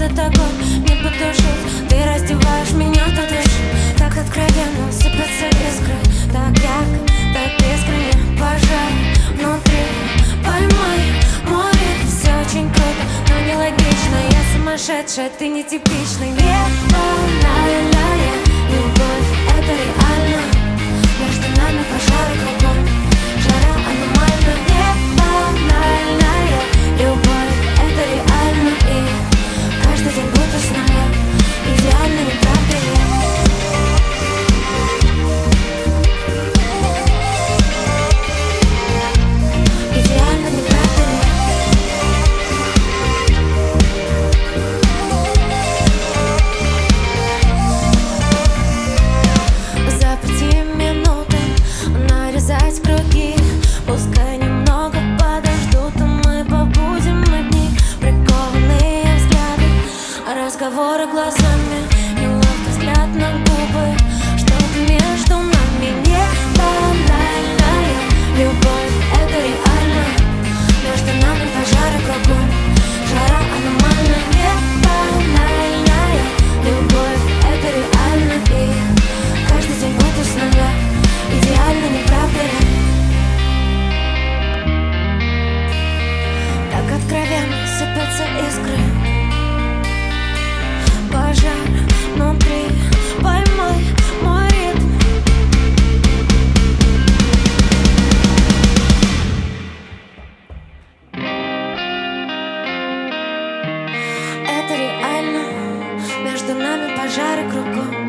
этот огонь не потушить. Ты раздеваешь меня, то дышишь. Так откровенно сыпятся искры. Так ярко, так искренне. Пожар внутри, поймай мой ритм. Все очень круто, но нелогично. Я сумасшедшая, ты нетипичный. Банальная любовь, это реально. Между нами пожары кругом. Жара аномальна. Банальная любовь, это реально. И каждый день будто с нами. Идеально, не правда ли? Идеально, не правда ли? За 5 минут нарезать круги. Пускай немного подождут, а мы побудем одни. Прикованные взгляды, разговоры глазами, неловкий взгляд на губы. Что-то между нами не банальная любовь, это реально. Между нами пожары кругом. Жара аномальна. Не банальная любовь, это реально. И каждый день будто с нами. Идеально, не правда ли? Так откровенно сыпятся искры. Пожар внутри, поймай мой ритм. Это реально. Между нами пожары кругом.